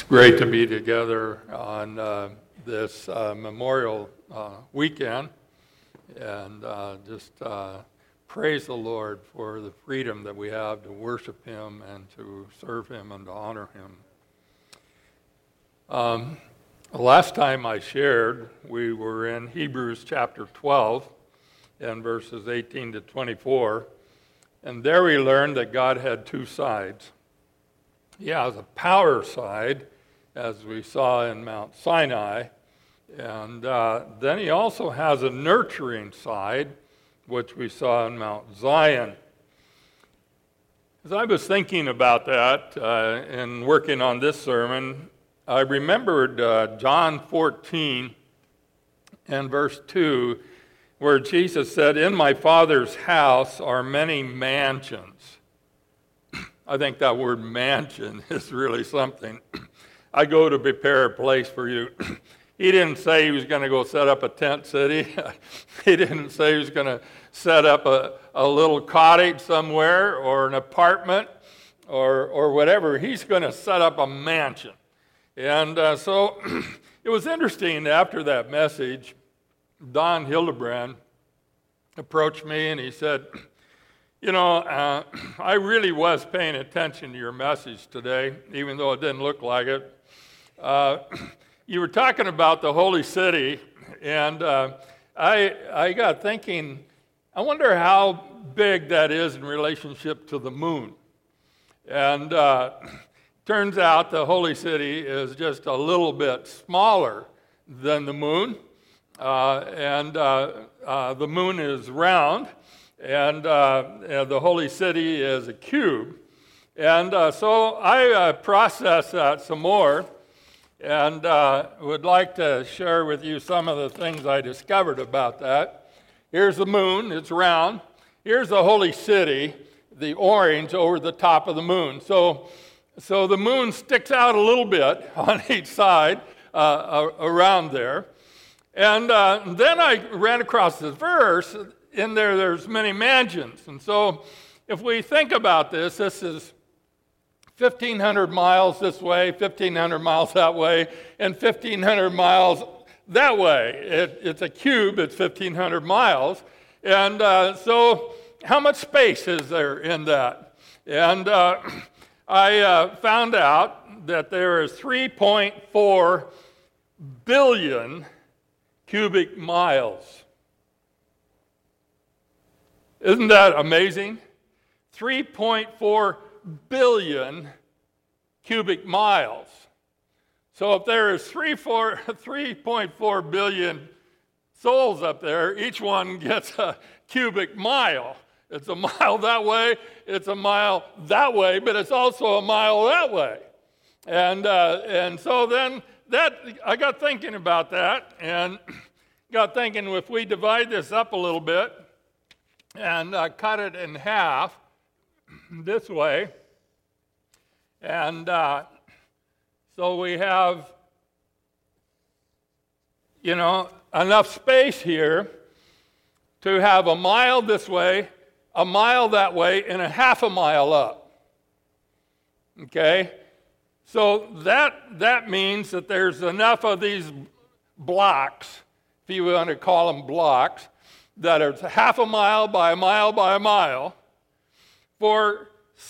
It's great to be together on this Memorial weekend and just praise the Lord for the freedom that we have to worship Him and to serve Him and to honor Him. Last time I shared, we were in Hebrews chapter 12 and verses 18 to 24, and there we learned that God had two sides. He has a power side, as we saw in Mount Sinai, and then he also has a nurturing side, which we saw in Mount Zion. As I was thinking about that and working on this sermon, I remembered John 14 and verse 2, where Jesus said, "In my Father's house are many mansions." I think that word mansion is really something. I go to prepare a place for you. He didn't say he was going to go set up a tent city. He didn't say he was going to set up a little cottage somewhere or an apartment or whatever. He's going to set up a mansion. And so it was interesting after that message, Don Hildebrand approached me and he said, I really was paying attention to your message today, even though it didn't look like it. You were talking about the holy city, and I got thinking, I wonder how big that is in relationship to the moon. And turns out the holy city is just a little bit smaller than the moon, and the moon is round. And the holy city is a cube. And so I processed that some more and would like to share with you some of the things I discovered about that. Here's the moon, it's round. Here's the holy city, the orange over the top of the moon. So the moon sticks out a little bit on each side around there. And then I ran across this verse. In there's many mansions. And so if we think about this is 1,500 miles this way, 1,500 miles that way, and 1,500 miles that way. It's a cube, it's 1,500 miles. And so how much space is there in that? And I found out that there is 3.4 billion cubic miles. Isn't that amazing? 3.4 billion cubic miles. So if there is 3.4 billion souls up there, each one gets a cubic mile. It's a mile that way, it's a mile that way, but it's also a mile that way. And so then I got thinking about that and got thinking if we divide this up a little bit, and cut it in half this way. And so we have, enough space here to have a mile this way, a mile that way, and a half a mile up. Okay? So that means that there's enough of these blocks, if you want to call them blocks, that are half a mile by a mile by a mile for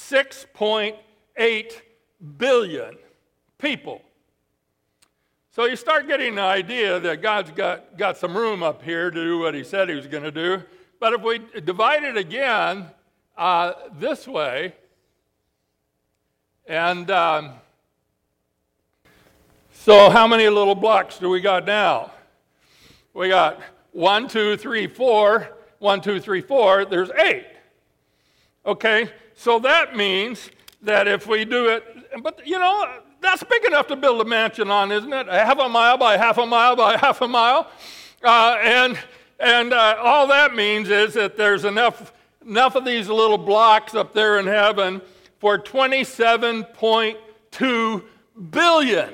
6.8 billion people. So you start getting the idea that God's got some room up here to do what He said He was going to do. But if we divide it again this way, and so how many little blocks do we got now? We got 1, 2, 3, 4. 1, 2, 3, 4. There's 8. Okay, so that means that if we do it, but that's big enough to build a mansion on, isn't it? A half a mile by half a mile by half a mile, and all that means is that there's enough of these little blocks up there in heaven for 27.2 billion.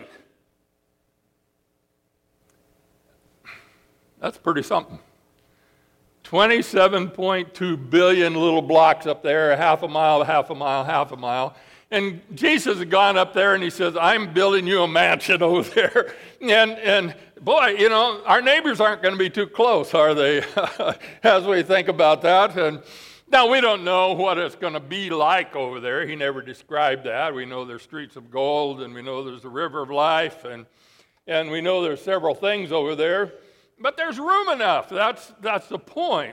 That's pretty something. 27.2 billion little blocks up there, half a mile, half a mile, half a mile. And Jesus had gone up there and he says, I'm building you a mansion over there. And boy, you know, our neighbors aren't going to be too close, are they, as we think about that? And now, we don't know what it's going to be like over there. He never described that. We know there's streets of gold, and we know there's the river of life, and we know there's several things over there. But there's room enough. That's the point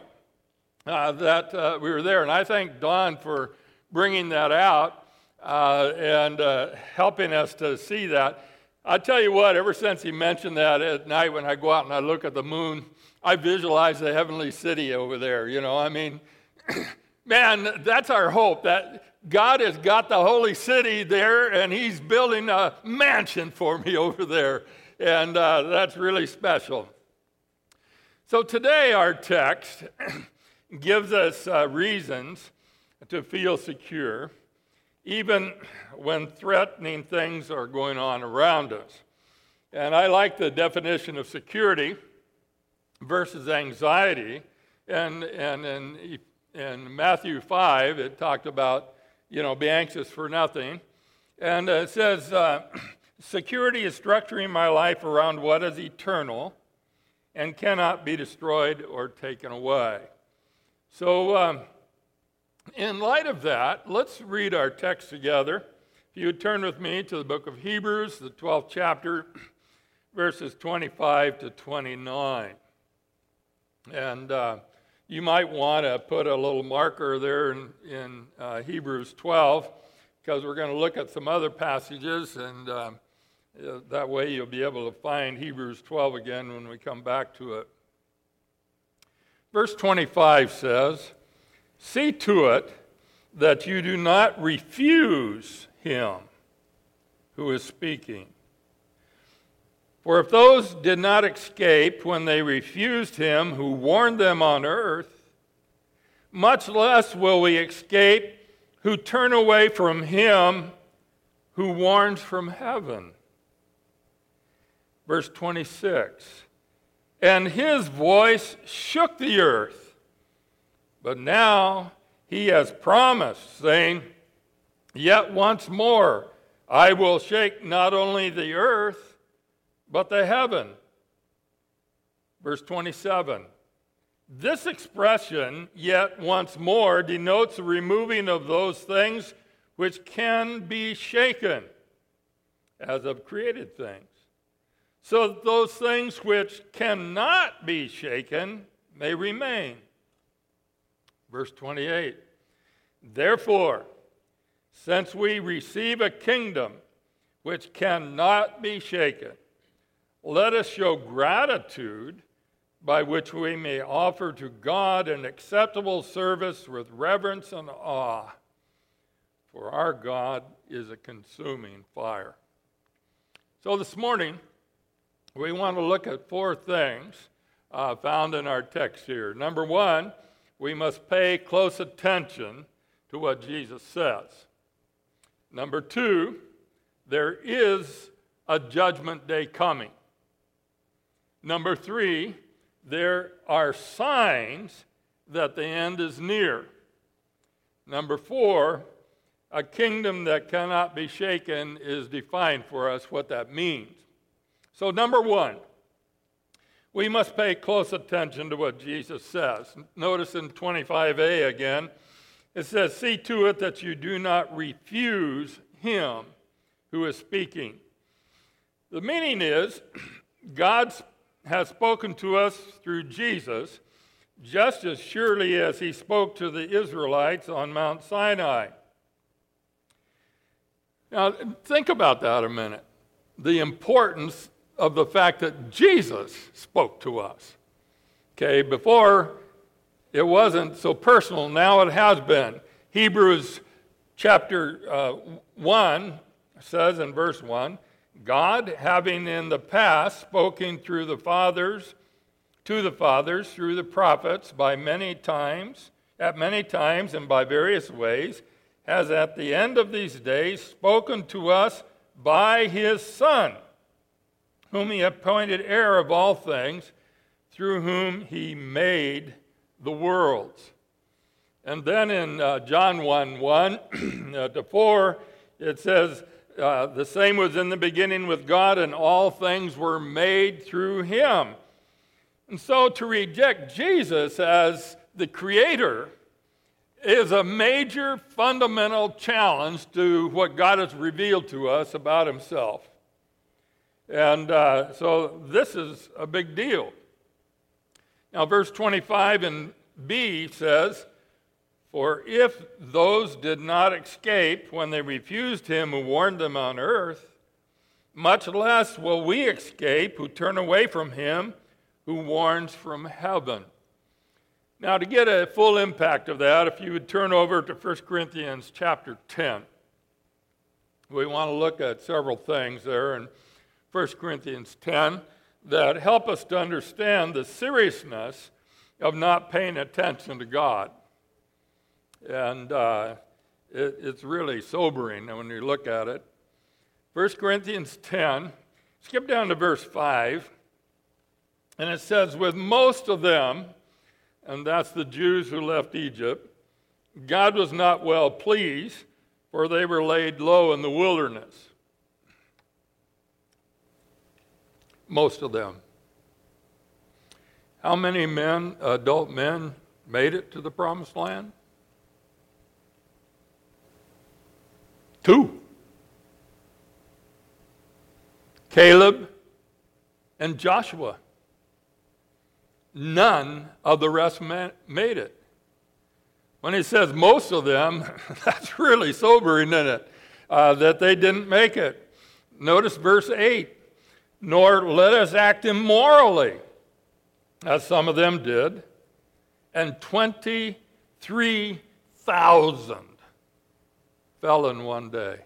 that we were there. And I thank Don for bringing that out and helping us to see that. I tell you what, ever since he mentioned that at night when I go out and I look at the moon, I visualize the heavenly city over there. You know, I mean, man, that's our hope, that God has got the holy city there and he's building a mansion for me over there. And that's really special. So today our text gives us reasons to feel secure, even when threatening things are going on around us. And I like the definition of security versus anxiety. And in Matthew 5, it talked about, you know, be anxious for nothing. And it says, security is structuring my life around what is eternal and cannot be destroyed or taken away. So in light of that, let's read our text together. If you would turn with me to the book of Hebrews, the 12th chapter, verses 25 to 29. And you might want to put a little marker there in Hebrews 12, because we're going to look at some other passages, and that way you'll be able to find Hebrews 12 again when we come back to it. Verse 25 says, see to it that you do not refuse him who is speaking. For if those did not escape when they refused him who warned them on earth, much less will we escape who turn away from him who warns from heaven. Verse 26, and his voice shook the earth, but now he has promised, saying, yet once more I will shake not only the earth, but the heaven. Verse 27, this expression, yet once more, denotes the removing of those things which can be shaken, as of created things, so that those things which cannot be shaken may remain. Verse 28, therefore, since we receive a kingdom which cannot be shaken, let us show gratitude by which we may offer to God an acceptable service with reverence and awe. For our God is a consuming fire. So this morning, we want to look at four things found in our text here. Number one, we must pay close attention to what Jesus says. Number two, there is a judgment day coming. Number three, there are signs that the end is near. Number four, a kingdom that cannot be shaken is defined for us what that means. So number one, we must pay close attention to what Jesus says. Notice in 25a again, it says, see to it that you do not refuse him who is speaking. The meaning is, God has spoken to us through Jesus just as surely as he spoke to the Israelites on Mount Sinai. Now, think about that a minute. The importance of the fact that Jesus spoke to us. Okay, before it wasn't so personal, now it has been. Hebrews chapter 1 says in verse 1, God, having in the past spoken through the fathers, to the fathers through the prophets at many times and by various ways, has at the end of these days spoken to us by his Son, whom he appointed heir of all things, through whom he made the worlds. And then in John 1:1 to 4, it says, the same was in the beginning with God, and all things were made through him. And so to reject Jesus as the creator is a major fundamental challenge to what God has revealed to us about himself. And so this is a big deal. Now, verse 25 in B says, "For if those did not escape when they refused him who warned them on earth, much less will we escape who turn away from him who warns from heaven." Now, to get a full impact of that, if you would turn over to 1 Corinthians chapter 10. We want to look at several things there in 1 Corinthians 10 that help us to understand the seriousness of not paying attention to God. And it's really sobering when you look at it. 1 Corinthians 10, skip down to verse 5, and it says, "With most of them," and that's the Jews who left Egypt, "God was not well pleased, for they were laid low in the wilderness." Most of them. How many men, adult men, made it to the promised land? 2. Caleb and Joshua. None of the rest made it. When he says most of them, that's really sobering, isn't it? That they didn't make it. Notice verse 8. "Nor let us act immorally, as some of them did, and 23,000 fell in one day."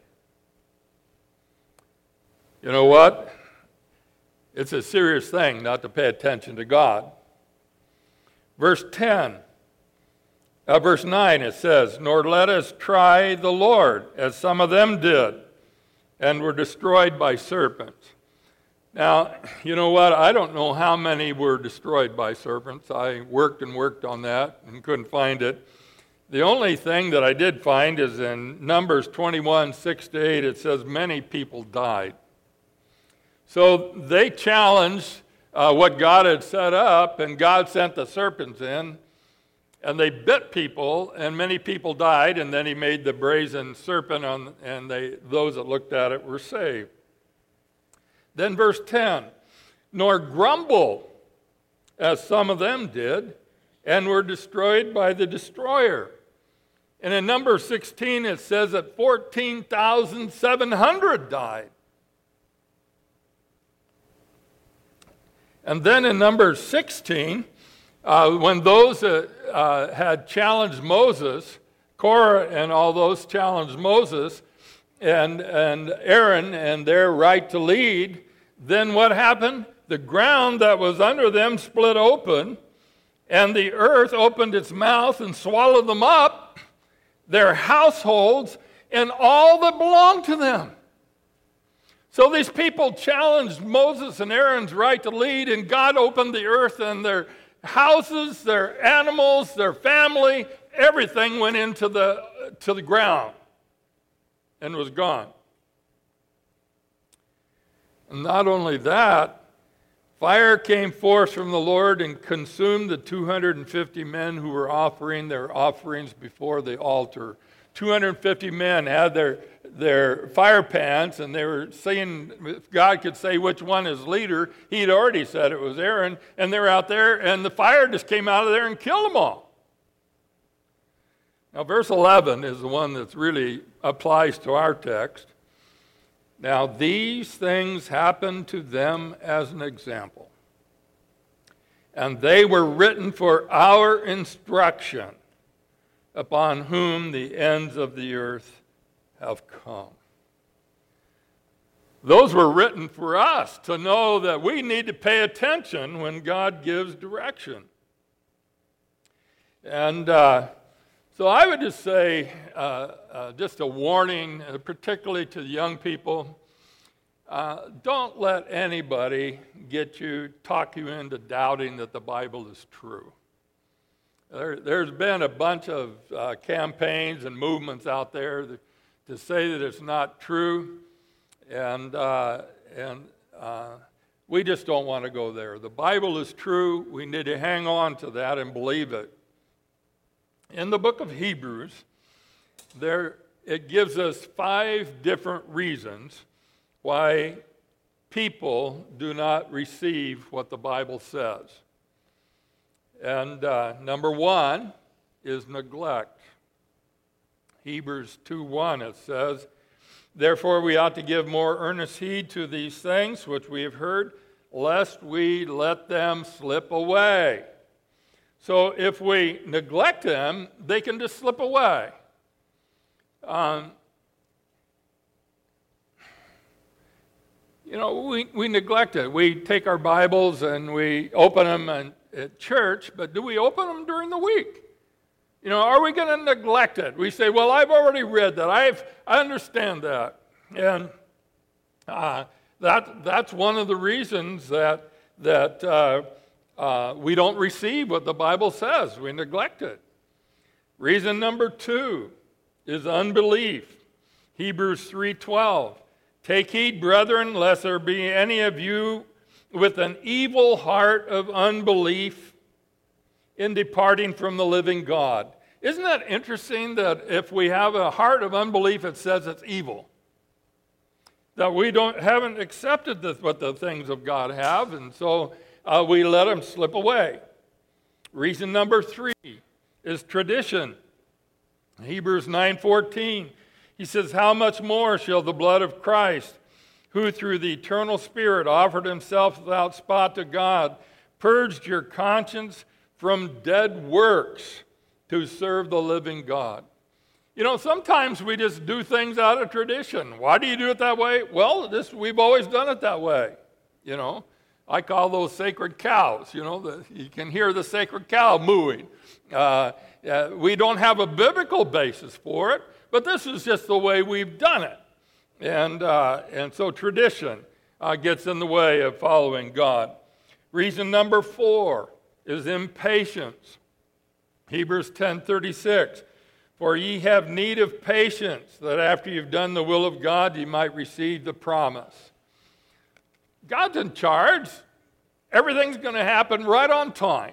You know what? It's a serious thing not to pay attention to God. Verse 9, it says, "Nor let us try the Lord, as some of them did, and were destroyed by serpents." Now, you know what? I don't know how many were destroyed by serpents. I worked on that and couldn't find it. The only thing that I did find is in Numbers 21, 6-8, it says many people died. So they challenged what God had set up, and God sent the serpents in, and they bit people, and many people died, and then he made the brazen serpent, and those that looked at it were saved. Then verse 10, "Nor grumble, as some of them did, and were destroyed by the destroyer." And in Numbers 16, it says that 14,700 died. And then in Numbers 16, when those had challenged Moses, Korah and all those challenged Moses and Aaron and their right to lead, then what happened? The ground that was under them split open, and the earth opened its mouth and swallowed them up, their households, and all that belonged to them. So these people challenged Moses and Aaron's right to lead, and God opened the earth, and their houses, their animals, their family, everything went into the ground and was gone. And not only that, fire came forth from the Lord and consumed the 250 men who were offering their offerings before the altar. 250 men had their fire pans, and they were seeing if God could say which one is leader. He'd already said it was Aaron, and they were out there, and the fire just came out of there and killed them all. Now, verse 11 is the one that really applies to our text. "Now, these things happened to them as an example, and they were written for our instruction, upon whom the ends of the earth have come." Those were written for us to know that we need to pay attention when God gives direction. And so I would just say, just a warning, particularly to the young people, don't let anybody talk you into doubting that the Bible is true. There's been a bunch of campaigns and movements out there to say that it's not true, and we just don't want to go there. The Bible is true. We need to hang on to that and believe it. In the book of Hebrews, it gives us 5 different reasons why people do not receive what the Bible says. And number 1 is neglect. Hebrews 2:1, it says, "Therefore we ought to give more earnest heed to these things which we have heard, lest we let them slip away." So if we neglect them, they can just slip away. We neglect it. We take our Bibles and we open them at church, but do we open them during the week? Are we going to neglect it? We say, well, I've already read that. I understand that. And that's one of the reasons that we don't receive what the Bible says. We neglect it. Reason number 2 is unbelief. Hebrews 3:12. "Take heed, brethren, lest there be any of you with an evil heart of unbelief in departing from the living God." Isn't that interesting that if we have a heart of unbelief, it says it's evil? That we haven't accepted what the things of God have, and so we let them slip away. Reason number 3 is tradition. Hebrews 9:14, he says, "How much more shall the blood of Christ, who through the eternal Spirit offered himself without spot to God, purged your conscience from dead works to serve the living God." Sometimes we just do things out of tradition. Why do you do it that way? Well, we've always done it that way. I call those sacred cows. You can hear the sacred cow mooing. We don't have a biblical basis for it, but this is just the way we've done it. And so tradition gets in the way of following God. Reason number 4 is impatience. Hebrews 10:36, "For ye have need of patience, that after you've done the will of God, ye might receive the promise." God's in charge. Everything's going to happen right on time.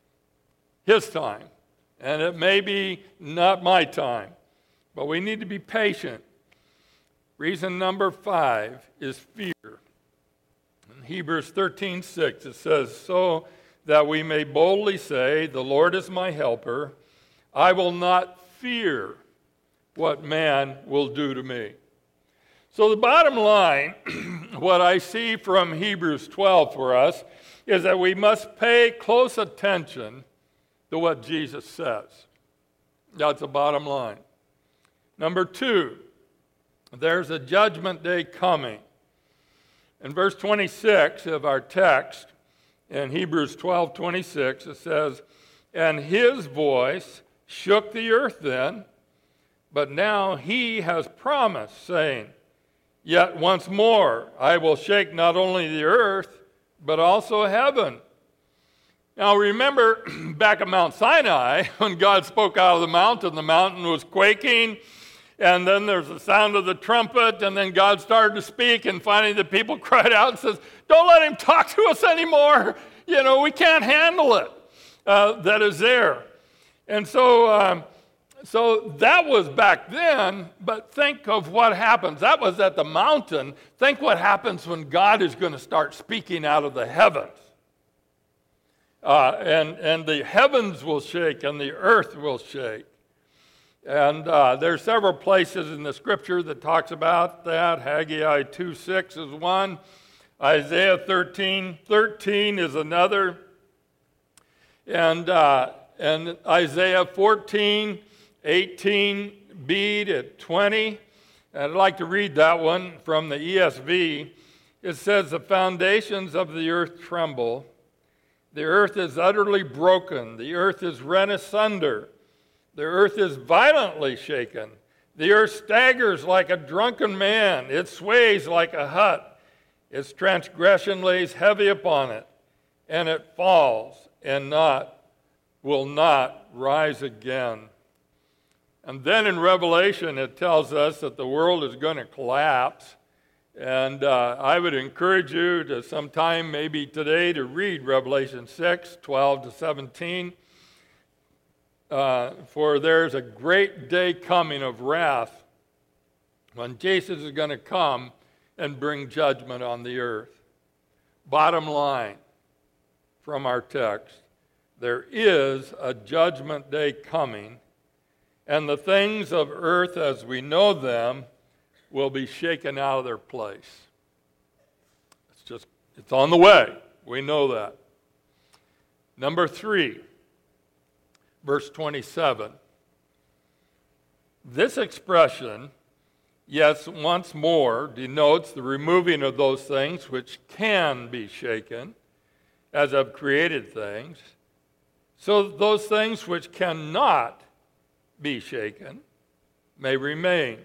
His time. And it may be not my time. But we need to be patient. Reason number 5 is fear. In Hebrews 13:6, it says, "So that we may boldly say, the Lord is my helper. I will not fear what man will do to me." So the bottom line, what I see from Hebrews 12 for us, is that we must pay close attention to what Jesus says. That's the bottom line. Number 2, there's a judgment day coming. In verse 26 of our text, in Hebrews 12:26, it says, "And his voice shook the earth then, but now he has promised, saying, Yet once more I will shake not only the earth, but also heaven." Now remember back at Mount Sinai, when God spoke out of the mountain was quaking, and then there's the sound of the trumpet, and then God started to speak, and finally the people cried out and says, "Don't let him talk to us anymore. We can't handle it." That is there. And so that was back then, but think of what happens. That was at the mountain. Think what happens when God is going to start speaking out of the heavens. And the heavens will shake and the earth will shake. And there's several places in the scripture that talks about that. Haggai 2:6 is one. Isaiah 13:13 is another. And Isaiah 14:18b to 20. I'd like to read that one from the ESV. It says, "The foundations of the earth tremble. The earth is utterly broken. The earth is rent asunder. The earth is violently shaken. The earth staggers like a drunken man. It sways like a hut. Its transgression lays heavy upon it, and it falls and will not rise again." And then in Revelation, it tells us that the world is going to collapse. And I would encourage you to sometime, maybe today, to read Revelation 6, 12 to 17. For there's a great day coming of wrath when Jesus is going to come and bring judgment on the earth. Bottom line from our text, there is a judgment day coming, and the things of earth as we know them will be shaken out of their place. It's on the way. We know that. Number 3, verse 27. This expression, yes, once more, denotes the removing of those things which can be shaken, as of created things, so that those things which cannot be shaken may remain.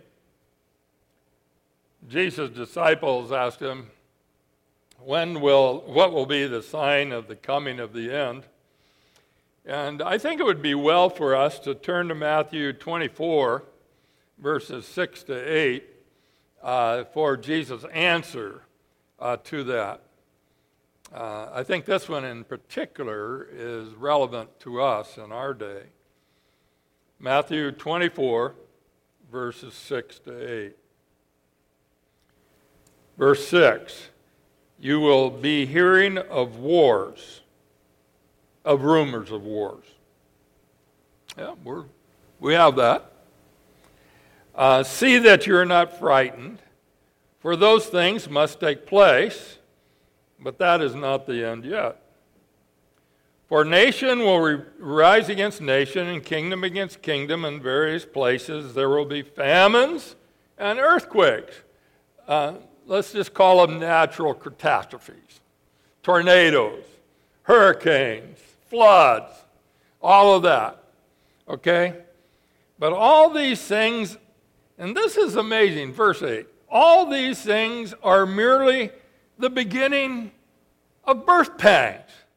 Jesus' disciples asked him, what will be the sign of the coming of the end? And I think it would be well for us to turn to Matthew 24, verses 6 to 8, for Jesus' answer to that. I think this one in particular is relevant to us in our day. Matthew 24, verses 6 to 8. Verse 6, you will be hearing of wars, of rumors of wars. Yeah, we have that. See that you're not frightened, for those things must take place, but that is not the end yet. For nation will rise against nation, and kingdom against kingdom. In various places there will be famines and earthquakes. Let's just call them natural catastrophes. Tornadoes, hurricanes, floods, all of that. Okay? But all these things, and this is amazing, verse 8, all these things are merely the beginning of birth pangs.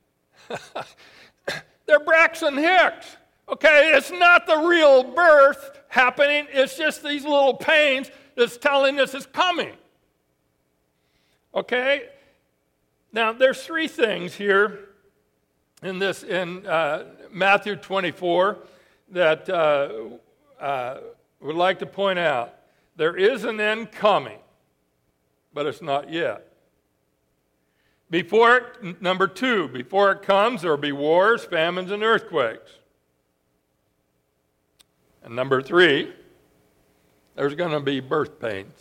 They're Braxton Hicks. Okay, it's not the real birth happening. It's just these little pains that's telling us it's coming. Okay? Now, there's 3 things here in Matthew 24 that would like to point out. There is an end coming, but it's not yet. Number 2, before it comes, there will be wars, famines, and earthquakes. And number 3, there's going to be birth pains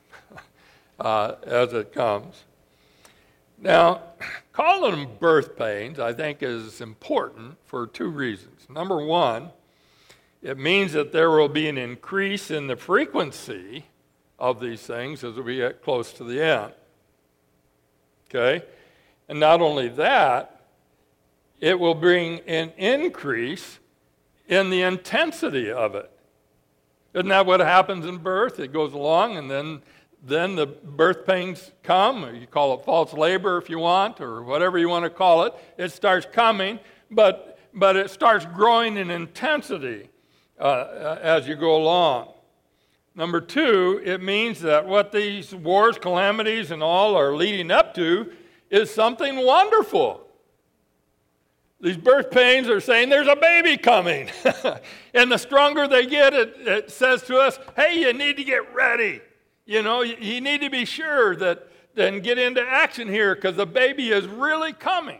as it comes. Now, calling them birth pains, I think, is important for 2 reasons. Number 1, it means that there will be an increase in the frequency of these things as we get close to the end. Okay? And not only that, it will bring an increase in the intensity of it. Isn't that what happens in birth? It goes along, and then the birth pains come, or you call it false labor if you want, or whatever you want to call it. It starts coming, but it starts growing in intensity as you go along. Number 2, it means that what these wars, calamities, and all are leading up to is something wonderful. These birth pains are saying there's a baby coming. And the stronger they get, it says to us, hey, you need to get ready. You know, you need to be sure that then get into action here because the baby is really coming.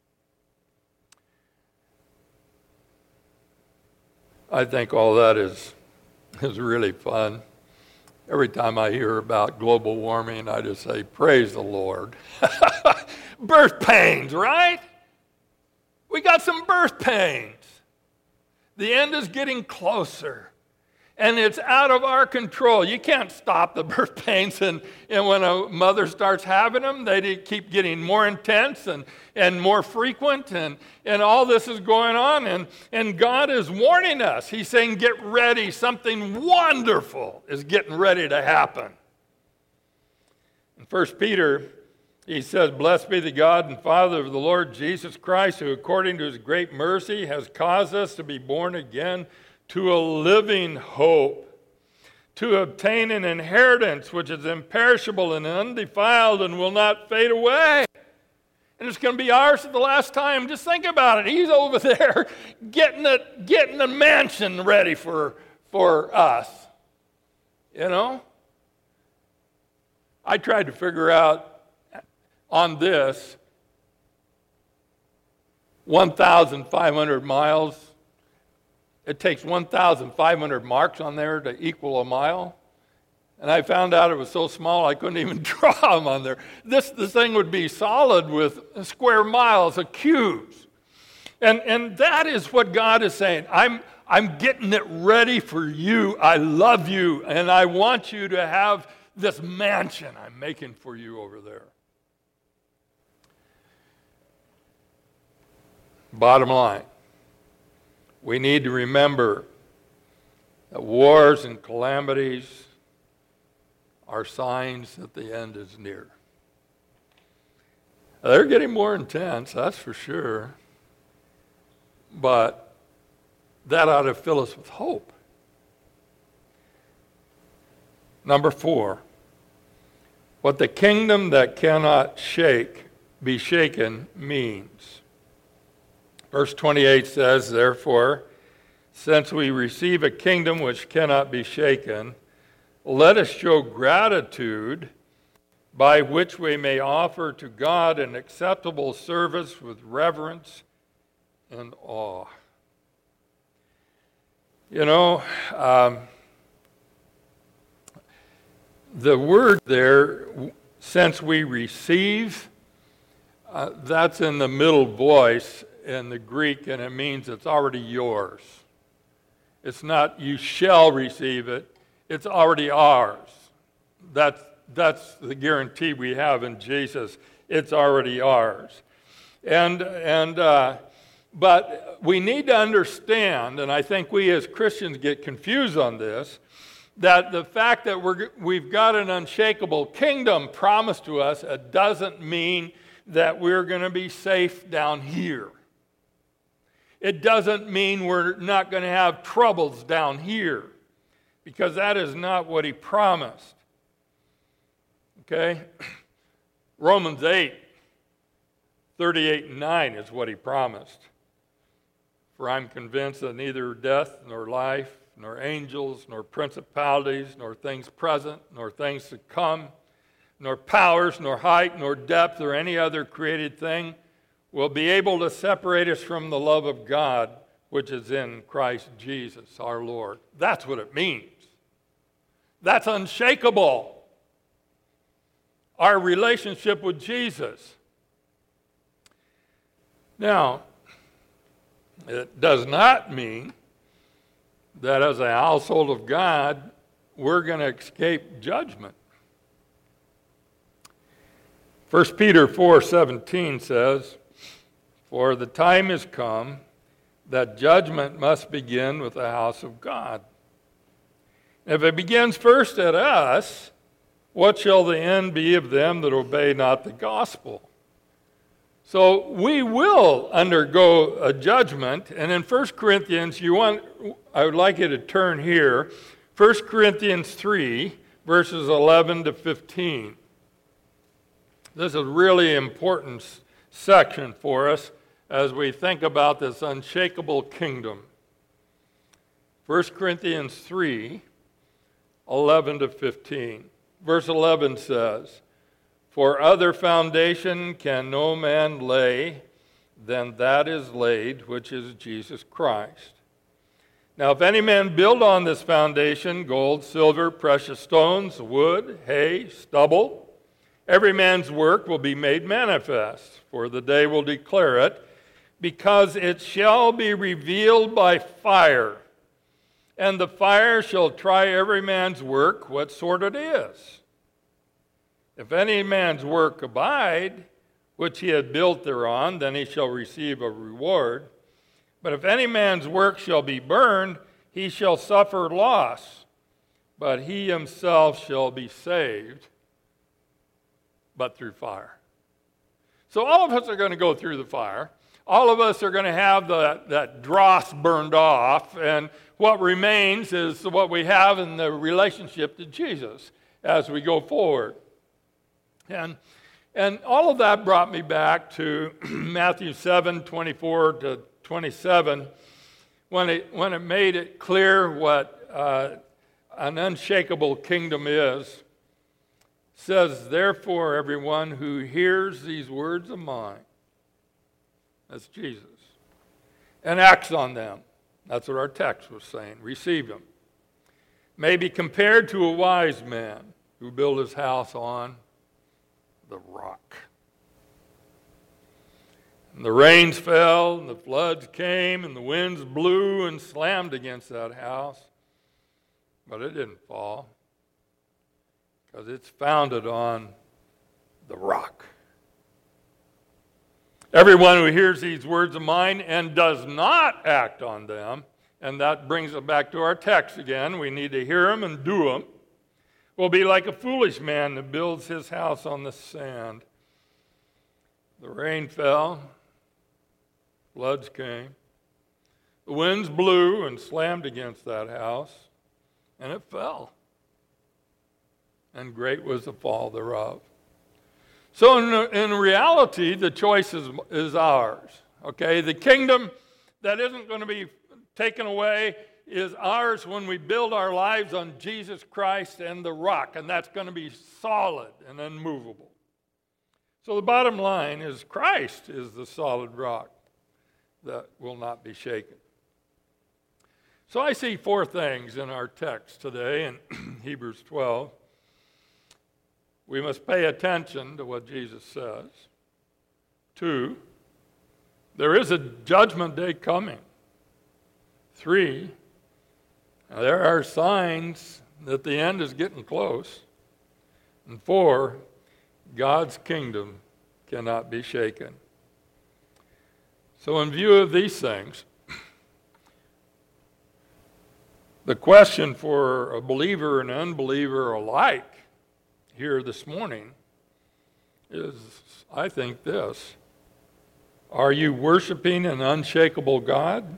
I think all that is really fun. Every time I hear about global warming, I just say, praise the Lord. Birth pains, right? We got some birth pains. The end is getting closer. And it's out of our control. You can't stop the birth pains. And when a mother starts having them, they keep getting more intense and more frequent. And all this is going on. And God is warning us. He's saying, get ready. Something wonderful is getting ready to happen. In 1 Peter, he says, blessed be the God and Father of the Lord Jesus Christ, who according to his great mercy has caused us to be born again to a living hope, to obtain an inheritance which is imperishable and undefiled and will not fade away. And it's going to be ours at the last time. Just think about it. He's over there getting the mansion ready for us. You know? I tried to figure out on this 1,500 miles. It takes 1,500 marks on there to equal a mile. And I found out it was so small I couldn't even draw them on there. This thing would be solid with square miles of cubes. And that is what God is saying. I'm getting it ready for you. I love you, and I want you to have this mansion I'm making for you over there. Bottom line, we need to remember that wars and calamities are signs that the end is near. They're getting more intense, that's for sure. But that ought to fill us with hope. Number 4, what the kingdom that cannot be shaken means. Verse 28 says, therefore, since we receive a kingdom which cannot be shaken, let us show gratitude by which we may offer to God an acceptable service with reverence and awe. You know, the word there, since we receive, that's in the middle voice in the Greek, and it means it's already yours. It's not you shall receive it. It's already ours. That's the guarantee we have in Jesus. It's already ours. But we need to understand, and I think we as Christians get confused on this, that the fact that we've got an unshakable kingdom promised to us, it doesn't mean that we're going to be safe down here. It doesn't mean we're not going to have troubles down here, because that is not what he promised. Okay? Romans 8:38-9 is what he promised. For I'm convinced that neither death, nor life, nor angels, nor principalities, nor things present, nor things to come, nor powers, nor height, nor depth, or any other created thing will be able to separate us from the love of God, which is in Christ Jesus our Lord. That's what it means. That's unshakable. Our relationship with Jesus. Now, it does not mean that as a household of God, we're going to escape judgment. 1 Peter 4:17 says, for the time is come that judgment must begin with the house of God. If it begins first at us, what shall the end be of them that obey not the gospel? So we will undergo a judgment, and in 1 Corinthians, I would like you to turn here, 1 Corinthians 3, verses 11 to 15. This is a really important section for us as we think about this unshakable kingdom. 1 Corinthians 3, 11 to 15. Verse 11 says, for other foundation can no man lay than that is laid, which is Jesus Christ. Now if any man build on this foundation gold, silver, precious stones, wood, hay, stubble, every man's work will be made manifest, for the day will declare it, because it shall be revealed by fire. And the fire shall try every man's work, what sort it is. If any man's work abide, which he had built thereon, then he shall receive a reward. But if any man's work shall be burned, he shall suffer loss, but he himself shall be saved, but through fire. So all of us are going to go through the fire. all of us are going to have that dross burned off, and what remains is what we have in the relationship to Jesus as we go forward. And all of that brought me back to Matthew 7:24 to 27, when it made it clear what an unshakable kingdom is. It says, therefore, everyone who hears these words of mine, that's Jesus, and acts on them, that's what our text was saying, receive them, may be compared to a wise man who built his house on the rock. And the rains fell, and the floods came, and the winds blew and slammed against that house. But it didn't fall, because it's founded on the rock. Everyone who hears these words of mine and does not act on them, and that brings it back to our text again, we need to hear them and do them, will be like a foolish man that builds his house on the sand. The rain fell, floods came, the winds blew and slammed against that house, and it fell. And great was the fall thereof. So in reality, the choice is ours. Okay, the kingdom that isn't going to be taken away is ours when we build our lives on Jesus Christ and the rock, and that's going to be solid and unmovable. So the bottom line is Christ is the solid rock that will not be shaken. So I see four things in our text today in Hebrews 12. We must pay attention to what Jesus says. 2, there is a judgment day coming. 3, there are signs that the end is getting close. And 4, God's kingdom cannot be shaken. So in view of these things, the question for a believer and unbeliever alike here this morning is, I think, this: are you worshiping an unshakable God?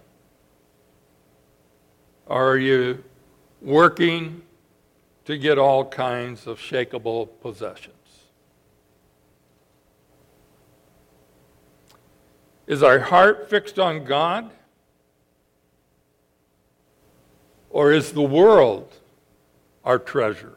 Are you working to get all kinds of shakable possessions? Is our heart fixed on God? Or is the world our treasure?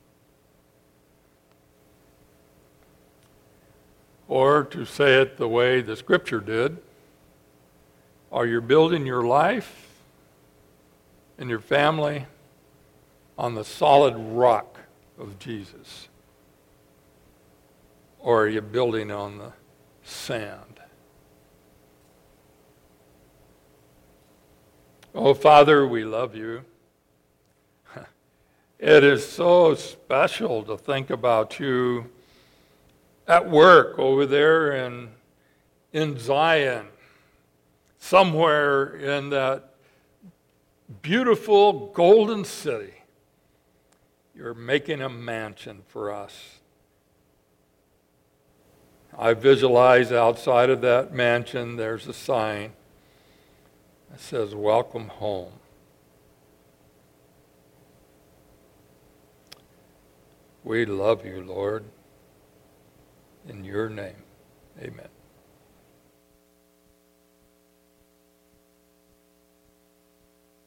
Or, to say it the way the Scripture did, are you building your life and your family on the solid rock of Jesus? Or are you building on the sand? Oh, Father, we love you. It is so special to think about you at work over there in Zion, somewhere in that beautiful golden city. You're making a mansion for us. I visualize outside of that mansion, there's a sign that says, "Welcome home." We love you, Lord. In your name, amen.